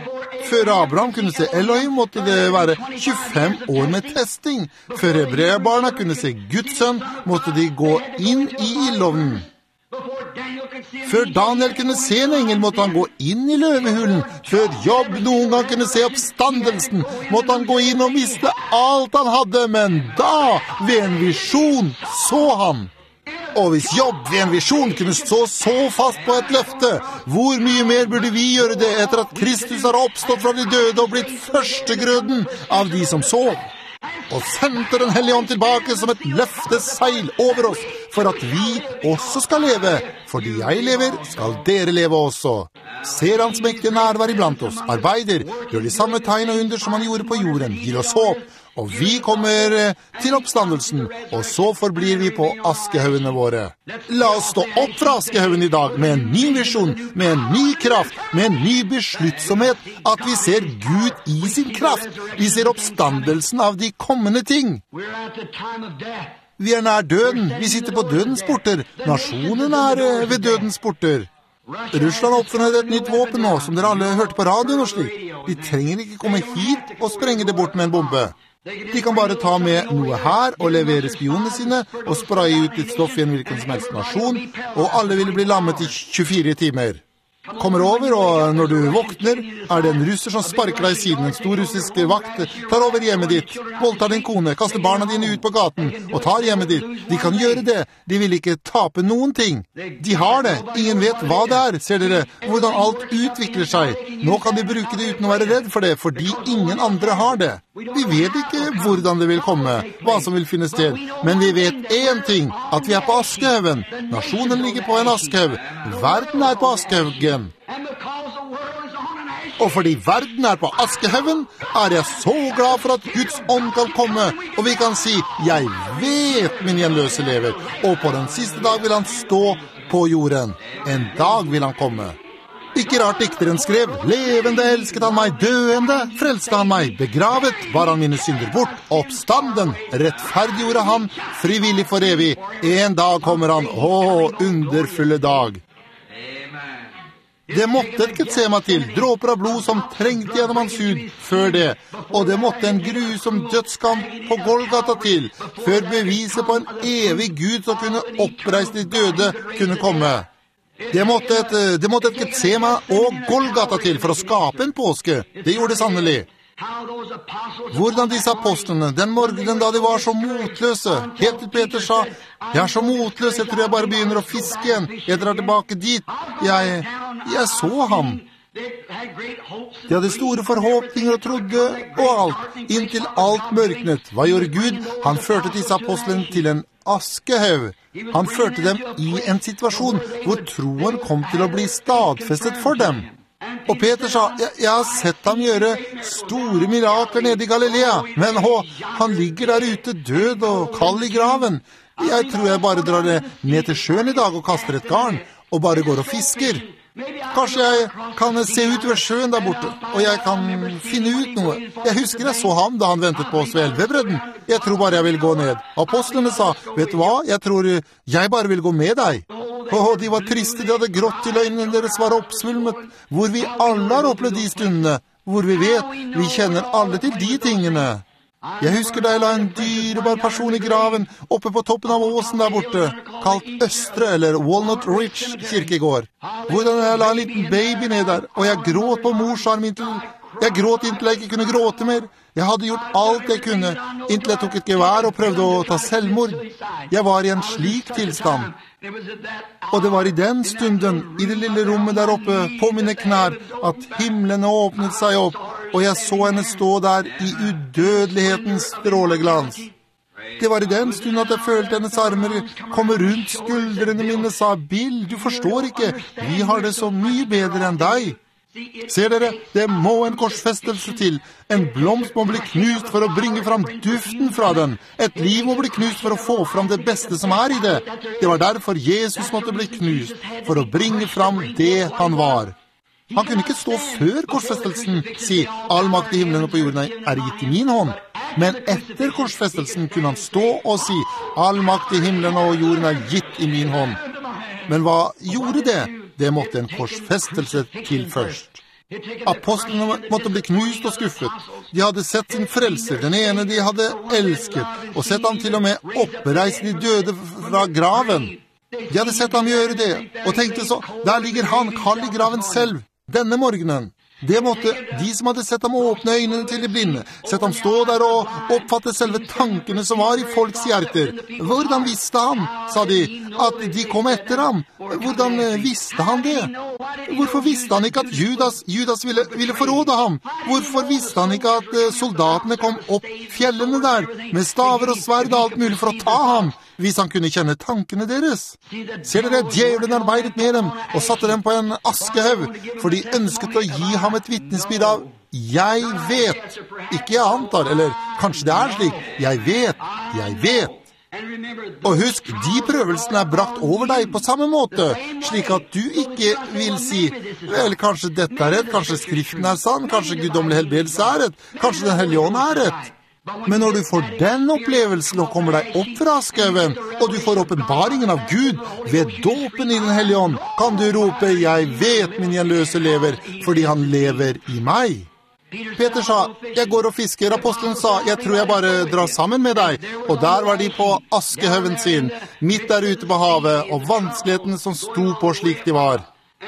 Speaker 1: Før Abraham kunne se Elohim, måtte det være 25 år med testing. Før hebreerbarna kunne se Guds sønn, måtte de gå inn i ildovnen. Før Daniel kunne se en engel, måtte han gå inn i løvehulen. Før Jobb noen gang kunne se oppstandelsen, måtte han gå inn og miste alt han hadde. Men da, ved en visjon, så han. Og hvis Jobb ved en visjon kunne stå så fast på et løfte, hvor mye mer burde vi gjøre det etter at Kristus har oppstått fra de døde og blitt førstegrøden av de som sov? Og sendte den Hellige Ånd tilbake som et løfteseil over oss, for at vi også skal leve. Fordi jeg lever, skal dere leve også. Ser hans mektige nærvær iblant oss, arbeider, gjør de samme tegn og under som han gjorde på jorden, gir oss håp. Og vi kommer til oppstandelsen, og så forblir vi på askehaugene våre. La oss stå opp fra askehaugen i dag med en ny visjon, med en ny kraft, med en ny besluttsomhet, at vi ser Gud i sin kraft. Vi ser oppstandelsen av de kommende ting. Vi nær døden, vi sitter på dødens porter. Nasjonen ved dødens porter. Russland har oppfunnet et nytt våpen nå, som dere alle hørte på radioen og slik. De trenger ikke komme hit og sprenge det bort med en bombe. De kan bare ta med noe her og levere spionene sine og spraye ut litt stoff i en hvilken som helst nasjon, og alle vil bli lammet i 24 timer. Kommer over, og når du våkner, det en russer som sparker deg i siden. En stor russisk vakt tar over hjemmet ditt, voldtar din kone, kaster barna dine ut på gaten og tar hjemmet ditt. De kan gjøre det. De vil ikke tape noen ting. De har det. Ingen vet hva det ser dere, hvordan alt utvikler seg. Nå kan de bruke det uten å være redd for det, fordi ingen andre har det. Vi vet ikke hvordan det vil komme, hva som vil finne sted, men vi vet en ting, at vi på askehaugen. Nasjonen ligger på en askehaug. Verden på askehaugen. Og fordi verden på askehaugen, jeg så glad for at Guds ånd kan komme, og vi kan si, jeg vet min gjenløse lever, og på den siste dag vil han stå på jorden. En dag vil han komme. Ikke rart dikteren skrev, levende elsket han meg, døende frelste han meg, begravet bar han mine synder bort, oppstanden rettferdiggjorde han, frivillig for evig. En dag kommer han, underfulle dag. Det måtte et Getsema til, dråper av blod som trengte gjennom hans hud før det, og det måtte en grusom dødskamp på Golgata til, før beviset på en evig Gud som kunne oppreise de døde kunne komme. Det måtte et Getsema og Golgata til for å skape en påske. Det gjorde det sannelig. Hvordan disse apostlene, den morgenen da de var så motløse, helt til Peter sa, jeg så motløs, jeg tror jeg bare begynner å fiske igjen, jeg drar tilbake dit. Jeg så ham. De hadde store forhåpninger og trodde, og alt, inntil alt mørknet. Hva gjorde Gud? Han førte disse apostlene til en askehaug. Han førte dem i en situasjon hvor troen kom til å bli stadfestet for dem. Og Peter sa, jeg har sett ham gjøre store mirakler nede i Galilea, men han ligger der ute død og kald i graven. Jeg tror jeg bare drar det ned til sjøen i dag og kaster et garn, og bare går og fisker. Kanskje jeg kan se ut ved sjøen der borte, og jeg kan finne ut noe. Jeg husker jeg så ham da han ventet på oss ved elvebredden. Jeg tror bare jeg vil gå ned. Apostlene sa, vet du hva, jeg tror jeg bare vil gå med deg. De var triste, de hadde grått til øynene deres var oppsvulmet, hvor vi alle har opplevd de stundene, hvor vi vet, vi kjenner alle til de tingene. Jeg husker da jeg la en dyrebar person i graven oppe på toppen av åsen der borte, kalt Østre eller Walnut Ridge kirkegård. Hvordan jeg la en liten baby ned der, og jeg gråt på morsarmen jeg gråt inntil jeg ikke kunne gråte mer. Jeg hadde gjort alt jeg kunne, inntil jeg tok et gevær og prøvde å ta selvmord. Jeg var i en slik tilstand. Og det var i den stunden, i det lille rommet der oppe, på mine knær, at himlene åpnet seg opp, og jeg så henne stå der i udødelighetens stråleglans. Det var i den stunden at jeg følte hennes armer komme rundt skuldrene mine, sa, Bill, du forstår ikke, vi har det så mye bedre enn deg. Ser dere, det må en korsfestelse til. En blomst må bli knust for å bringe fram duften fra den. Et liv må bli knust for å få fram det beste som i det. Det var derfor Jesus måtte bli knust, for å bringe fram det han var. Han kunne ikke stå før korsfestelsen, si, all makt i himmelen og på jorden gitt i min hånd. Men etter korsfestelsen kunne han stå og si, all makt i himmelen og jorden gitt i min hånd. Men hva gjorde det? Det måtte en korsfestelse til først. Apostlene måtte bli knust og skuffet. De hadde sett sin frelser, den ene de hadde elsket, og sett ham til og med oppreise de døde fra graven. De hadde sett ham gjøre det, og tenkte så, der ligger han kald i graven selv, denne morgenen. Det måtte de som hadde sett ham åpne øynene til de blinde, sett ham stå der og oppfatte selve tankene som var i folks hjerter. Hvordan visste han, sa de, at de kom etter ham? Hvordan visste han det? Hvorfor visste han ikke at Judas ville forråde ham? Hvorfor visste han ikke at soldatene kom opp fjellene der, med staver og sverd og alt mulig for å ta ham, hvis han kunne kjenne tankene deres? Ser dere, djevelen arbeidet med dem og satte dem på en askehaug, for de ønsket å gi ham et vittnesbyrd av «Jeg vet». Ikke jeg antar, eller kanskje det er slik. Jeg vet. Og husk, de prøvelsene er brakt over deg på samme måte, slik at du ikke vil si, vel, kanskje dette er rett, kanskje skriften er sann, kanskje guddommelig helbredelse er rett, kanskje den hellige ånd er rett. Men når du får den opplevelsen og kommer deg opp fra askehauen, og du får åpenbaringen av Gud ved dåpen i den hellige ånd, kan du rope, «Jeg vet min gjenløse lever, fordi han lever i meg». Peter sa, «Jeg går og fisker». Apostelen sa, «Jeg tror jeg bare drar sammen med deg». Og der var de på askehaugen sin, midt der ute på havet, og vanskelighetene som sto på slik de var.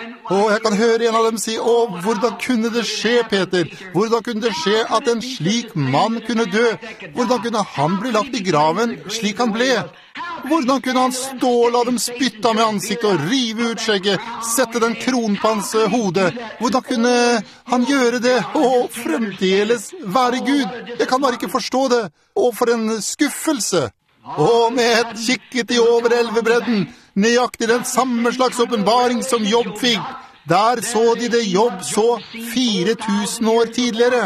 Speaker 1: Og jeg kan høre en av dem si, hvordan kunne det skje, Peter? Hvordan kunne det skje at en slik mann kunne dø? Hvordan kunne han bli lagt i graven slik han ble? Hvordan kunne han stå og la dem spytte med ansiktet og rive ut skjegget, sette den kronen på hans hode? Hvordan kunne han gjøre det, og fremdeles være Gud? Jeg kan bare ikke forstå det. Og for en skuffelse! Og med et kikket i over elvebredden, nøyaktig den samme slags åpenbaring som Jobb fikk. Der så de det Jobb så 4000 år tidligere.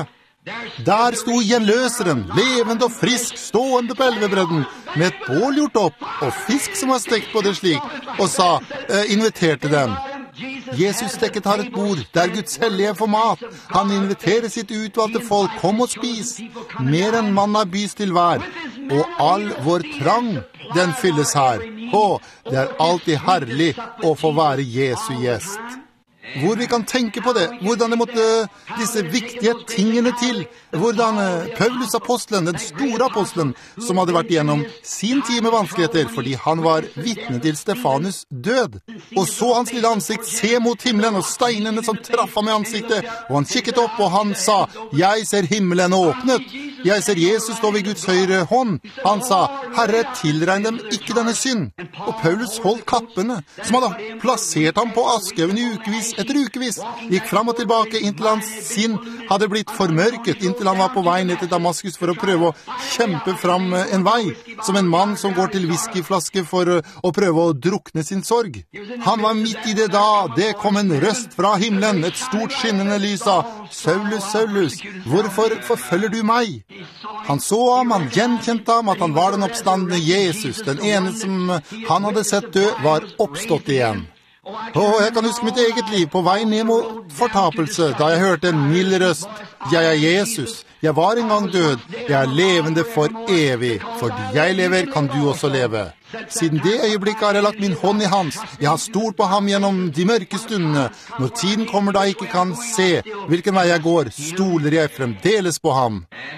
Speaker 1: Der sto gjenløseren, levende og frisk, stående på elvebredden, med et bål gjort opp, og fisk som var stekt på det slik, og sa, inviterte dem. Jesus stekket har et bord, der Guds hellige får mat. Han inviterer sitt utvalgte folk, kom og spis. Mer enn manna bys til hver, og all vår trang, den fylles her. Det er alltid herlig å få være Jesu gjest. Hvor vi kan tenke på det, hvordan det måtte disse viktige tingene til, hvordan Paulus apostelen, den store apostelen, som hadde vært gjennom sin tid med vanskeligheter, fordi han var vitne til Stefanus død, og så hans lille ansikt se mot himmelen og steinene som traff ham i ansiktet, og han kikket opp og han sa, jeg ser himmelen åpnet, jeg ser Jesus stå ved Guds høyre hånd. Han sa, Herre, tilregn dem ikke denne synd. Og Paulus holdt kappene, som hadde plassert ham på askehauen i ukevis etter ukevis, gikk fram og tilbake inntil hans sinn hadde blitt formørket, inntil han var på vei ned til Damaskus for å prøve å kjempe fram en vei, som en mann som går til whiskyflaske for å prøve å drukne sin sorg. Han var midt i det da, det kom en røst fra himmelen, et stort skinnende lys av, Saulus, Saulus, hvorfor forfølger du meg? Han så ham, han gjenkjente ham, at han var den oppstandende Jesus, den ene som han hadde sett dø, var oppstått igjen. Og jeg kan huske mitt eget liv på vei ned mot fortapelse, da jeg hørte en mild røst. Jeg er Jesus. Jeg var en gang død. Jeg er levende for evig. Fordi jeg lever, kan du også leve. Siden det øyeblikket har jeg lagt min hånd i hans. Jeg har stolt på ham gjennom de mørke stundene. Når tiden kommer da jeg ikke kan se hvilken vei jeg går, stoler jeg fremdeles på ham.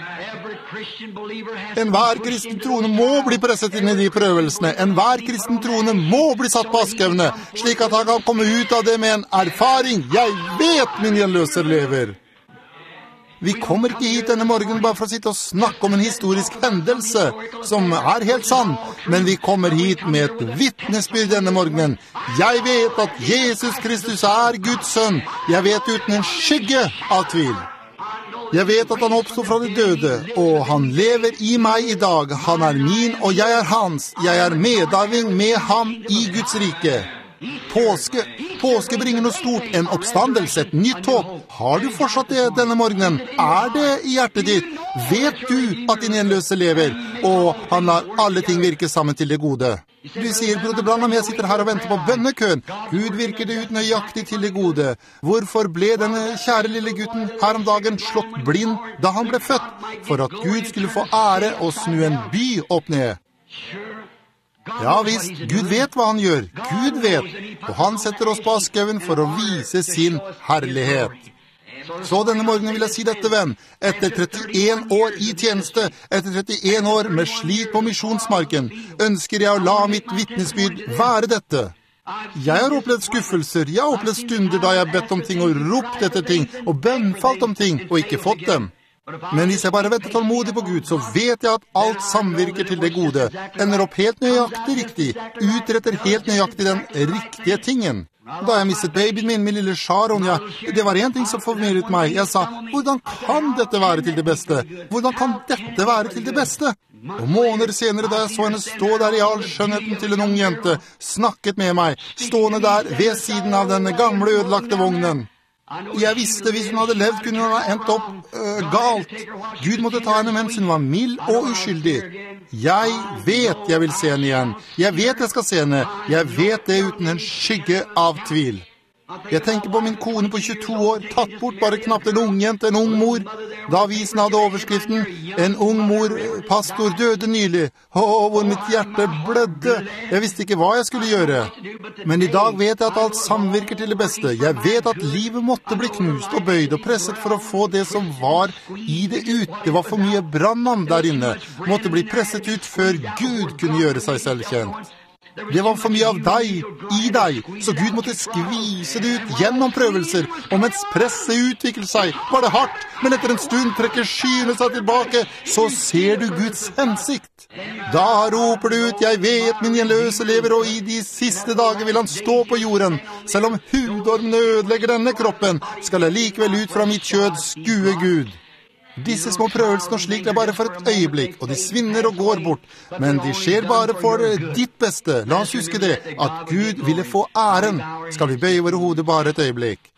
Speaker 1: Enhver kristen troende må bli presset inn i de prøvelsene. Enhver kristen troende må bli satt på askehevene, slik at han kan komme ut av det med en erfaring. Jeg vet min gjenløser lever. Vi kommer ikke hit denne morgenen bare for å sitte og snakke om en historisk hendelse som er helt sann, men vi kommer hit med et vittnesbyrd denne morgenen. Jeg vet at Jesus Kristus er Guds sønn. Jeg vet uten en skygge av tvil. Jeg vet at han oppstod fra de døde, og han lever i meg i dag. Han er min, og jeg er hans. Jeg er medarving med ham i Guds rike. Påske bringer noe stort, en oppstandelse, et nytt håp. Har du fortsatt det denne morgenen? Er det i hjertet ditt? Vet du at din gjenløse lever, og han lar alle ting virke sammen til det gode? Du sier, broder Branham, jeg sitter her og venter på bønnekøen. Gud virker det ut nøyaktig til det gode. Hvorfor ble denne kjære lille gutten her om dagen slått blind da han ble født? For at Gud skulle få ære og snu en by opp ned. Ja visst, Gud vet hva han gjør. Gud vet, og han setter oss på askehauen for å vise sin herlighet. Så denne morgenen vil jeg si dette, venn. Etter 31 år i tjeneste, etter 31 år med slit på misjonsmarken, ønsker jeg å la mitt vitnesbyrd være dette. Jeg har opplevd skuffelser, jeg har opplevd stunder da jeg har bedt om ting og ropt etter ting, og bønnfalt om ting, og ikke fått dem. Men hvis jeg bare venter tålmodig på Gud, så vet jeg at alt samvirker til det gode, ender opp helt nøyaktig riktig, utretter helt nøyaktig den riktige tingen. Da jeg mistet babyen min lille Sharon, det var en ting som forvirret meg. Jeg sa, hvordan kan dette være til det beste? Hvordan kan dette være til det beste? Og måneder senere, da jeg så henne stå der i all skjønnheten til en ung jente, snakket med meg, stående der ved siden av denne gamle ødelagte vognen. Jeg visste hvis hun hadde levd, kunne hun ha endt opp galt. Gud måtte ta henne mens hun var mild og uskyldig. Jeg vet jeg vil se henne igjen. Jeg vet jeg skal se henne. Jeg vet det uten en skygge av tvil. Jeg tenker på min kone på 22 år, tatt bort bare knapt en ung jente, en ung mor. Da avisen hadde overskriften, en ung mor, pastor døde nylig. Hvor mitt hjerte blødde. Jeg visste ikke hva jeg skulle gjøre. Men i dag vet jeg at alt samvirker til det beste. Jeg vet at livet måtte bli knust og bøyd og presset for å få det som var i det ut. Det var for mye brannan der inne. Måtte bli presset ut før Gud kunne gjøre seg selv kjent. Det var for mye av deg, i deg, så Gud måtte skvise det ut gjennom prøvelser, og mens presset utviklet seg, var det hardt, men etter en stund trekker skyene seg tilbake, så ser du Guds hensikt. Da roper du ut, jeg vet min gjenløse lever, og i de siste dager vil han stå på jorden. Selv om hudormene ødelegger denne kroppen, skal jeg likevel ut fra mitt kjød skue Gud. Disse små prøvelsene og slik er bare for et øyeblikk, og de svinner og går bort. Men de skjer bare for ditt beste. La oss huske det, at Gud ville få æren. Skal vi bøye våre hoder bare et øyeblikk?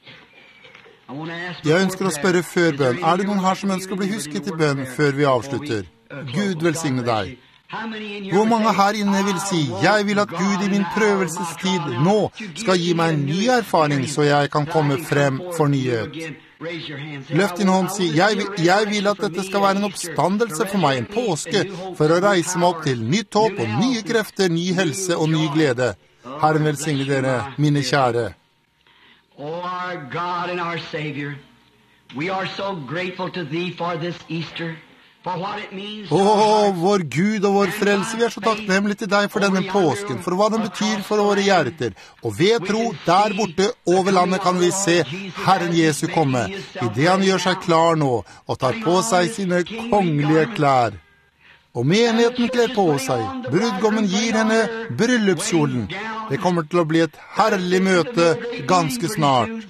Speaker 1: Jeg ønsker å spørre før bønn. Er det noen her som ønsker å bli husket til bønn før vi avslutter? Gud velsigne deg. Hvor mange her inne vil si, jeg vil at Gud i min prøvelsestid nå skal gi meg en ny erfaring, så jeg kan komme frem fornyet? Løft din hånd, si, jeg vil at dette skal være en oppstandelse for meg, en påske, for å reise meg opp til nytt håp og nye krefter, ny helse og ny glede. Herren velsigne dere, mine kjære.
Speaker 2: Oh, our God and our Savior, we are so grateful to Thee for this Easter.
Speaker 1: Vår Gud og vår frelse, vi er så takknemlige til deg for denne påsken, for hva den betyr for våre hjerter. Og ved tro, der borte over landet kan vi se Herren Jesu komme, i det han gjør seg klar nå, og tar på seg sine kongelige klær. Og menigheten kler på seg, brudgommen gir henne bryllupskjolen. Det kommer til å bli et herlig møte ganske snart.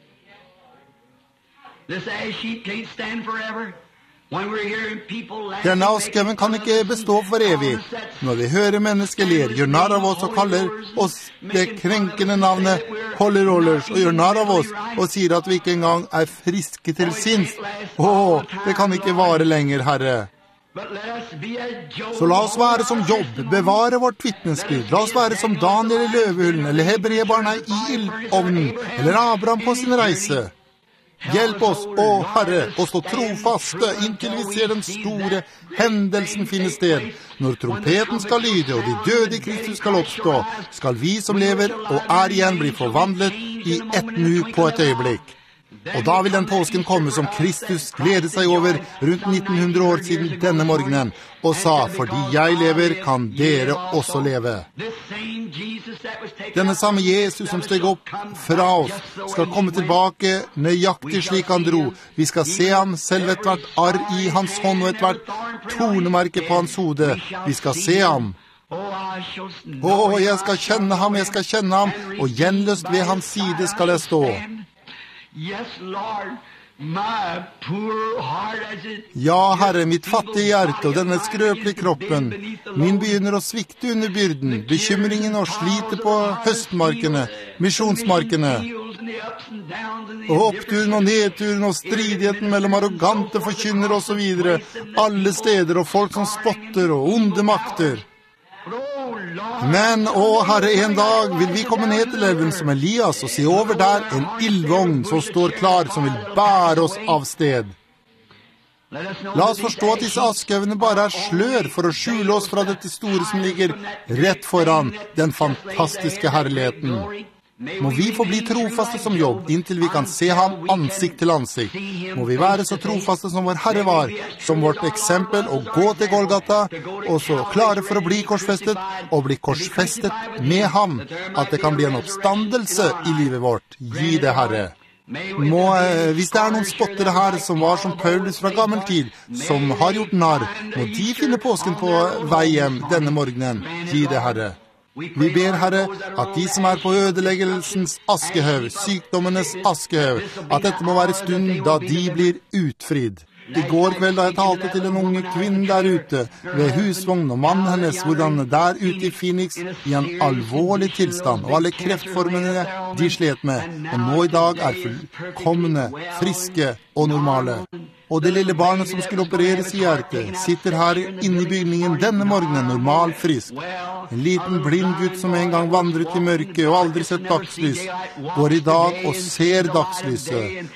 Speaker 1: Denne avskauen kan ikke bestå for evig. Når vi hører mennesker ler, gjør narr av oss og kaller oss det krenkende navnet Holy Rollers, og gjør narr av oss og sier at vi ikke engang er friske til sinns. Det kan ikke vare lenger, Herre. Så la oss være som Jobb, bevare vårt vitnesbyrd. La oss være som Daniel i løvehullen, eller hebreerbarna i ildovnen, eller Abraham på sin reise. Hjelp oss, Herre, å stå trofaste inntil vi ser den store hendelsen finne sted. Når trompeten skal lyde og de døde i Kristus skal oppstå, skal vi som lever og er igjen bli forvandlet i ett nu på et øyeblikk. Og da vil den påsken komme som Kristus gleder seg over rundt 1900 år siden denne morgenen, og sa, fordi jeg lever, kan dere også leve. Denne samme Jesus som steg opp fra oss, skal komme tilbake nøyaktig slik han dro. Vi skal se ham, selv et hvert arr i hans hånd og et hvert tornemerke på hans hode. Vi skal se ham. Jeg skal kjenne ham, og gjenløst ved hans side skal jeg stå. Ja, Herre, mitt fattige hjerte og denne skrøpelige kroppen, min begynner å svikte under byrden, bekymringen og slite på høstmarkene, misjonsmarkene, og oppturen og nedturen og stridigheten mellom arrogante forkynner og så videre, alle steder og folk som spotter og onde makter. Men, Herre, en dag vil vi komme ned til elven som Elias og se over der en ildvogn som står klar, som vil bære oss av sted. La oss forstå at disse askevene bare er slør for å skjule oss fra dette store som ligger rett foran den fantastiske herligheten. Må vi få bli trofaste som Jobb, inntil vi kan se ham ansikt til ansikt. Må vi være så trofaste som vår Herre var, som vårt eksempel, og gå til Golgata, og så klare for å bli korsfestet, og bli korsfestet med ham, at det kan bli en oppstandelse i livet vårt. Gi det, Herre. Hvis det noen spottere her som var som Paulus fra gammel tid, som har gjort narr, må de finne påsken på vei hjem denne morgenen. Gi det, Herre. Vi ber, Herre, at de som på ødeleggelsens askehaug, sykdommenes askehaug, at dette må være stund da de blir utfridd. I går kveld da jeg talte til en unge kvinne der ute, ved husvogn og mannen hennes, hvordan der ute i Phoenix, i en alvorlig tilstand, og alle kreftformene de slet med, og nå i dag fullkomne, friske og normale. Og det lille barnet som skulle opereres i hjertet, sitter her inne i bygningen denne morgenen, normal frisk. En liten blind gutt som en gang vandret i mørket og aldri sett dagslys, går i dag og ser dagslyset.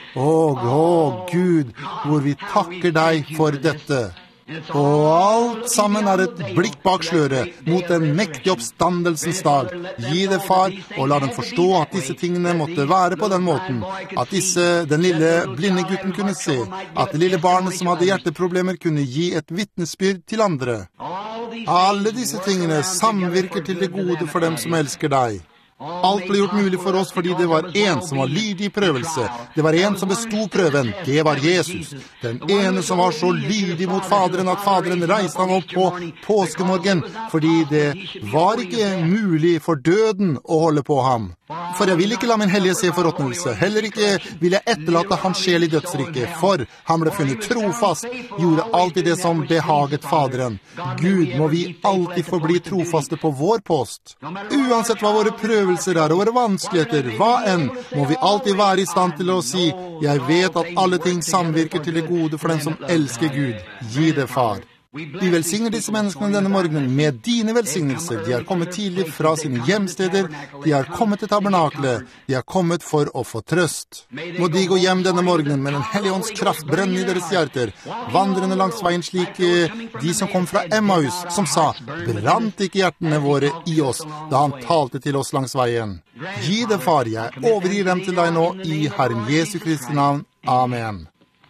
Speaker 1: Å Gud, hvor vi takker deg for dette. Og alt sammen et blikk bak sløret mot den mektige oppstandelsens dag. Gi det, far, og la dem forstå at disse tingene måtte være på den måten. At den lille blinde gutten kunne se. At det lille barnet som hadde hjerteproblemer kunne gi et vitnesbyrd til andre. Alle disse tingene samvirker til det gode for dem som elsker deg. Alt ble gjort mulig for oss fordi det var en som var lydig i prøvelse. Det var en som bestod prøven. Det var Jesus. Den ene som var så lydig mot Faderen at Faderen reiste han opp på påskemorgen, fordi det var ikke mulig for døden å holde på ham. For jeg vil ikke la min hellige se forråtnelse. Heller ikke vil jeg etterlate hans sjel i dødsriket, for han ble funnet trofast, gjorde alltid det som behaget Faderen. Gud, må vi alltid forbli trofaste på vår post. Uansett hva våre prøvelser og våre vanskeligheter, hva enn, må vi alltid være i stand til å si, jeg vet at alle ting samvirker til det gode for den som elsker Gud. Gi det, far. Vi velsigner disse menneskene denne morgenen med dine velsignelser. De har kommet tidlig fra sine hjemsteder. De har kommet til tabernaklet. De har kommet for å få trøst. Må de gå hjem denne morgenen med den hellige ånds kraft brenne i deres hjerter, vandrende langs veien slik de som kom fra Emmaus, som sa, brant ikke hjertene våre i oss da han talte til oss langs veien. Gi det, far, jeg overgir dem til deg nå i Herren Jesu Kristi navn. Amen.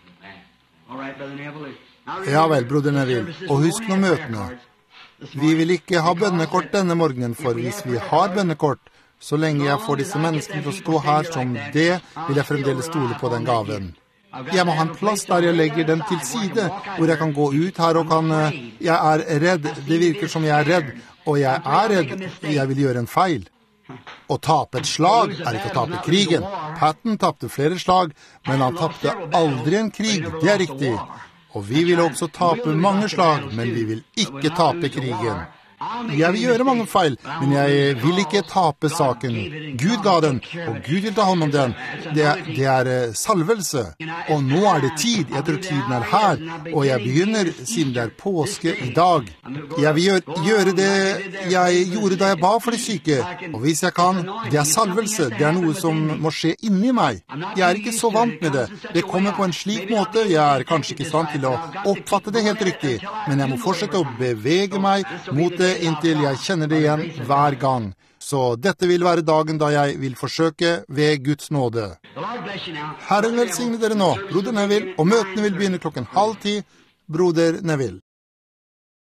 Speaker 1: Ja vel, broder Neville, og husk nå møtene. Vi vil ikke ha bønnekort denne morgenen, for hvis vi har bønnekort, så lenge jeg får disse menneskene til å stå her som det, vil jeg fremdeles stole på den gaven. Jeg må ha en plass der jeg legger den til side, hvor jeg kan gå ut her og kan... Jeg redd, det virker som jeg redd, og jeg redd, jeg vil gjøre en feil. Å tape et slag ikke å tape krigen. Patton tapte flere slag, men han tapte aldri en krig, det riktig. Og vi vil også tape mange slag, men vi vil ikke tape krigen. Jeg vil gjøre mange feil, men jeg vil ikke tape saken. Gud ga den, og Gud vil ta hånd om den. Det salvelse. Og nå det tid. Jeg tror tiden her, og jeg begynner siden det påske i dag. Jeg vil gjøre det jeg gjorde da jeg ba for de syke. Og hvis jeg kan, det salvelse. Det noe som må skje inni meg. Jeg ikke så vant med det. Det kommer på en slik måte. Jeg kanskje ikke i stand til å oppfatte det helt riktig, men jeg må fortsette å bevege meg mot det inntil jeg kjenner det igjen hver gang. Så dette vil være dagen da jeg vil forsøke ved Guds nåde. Herren velsigne dere nå, broder Neville, og møtene vil begynne 9:30, broder Neville.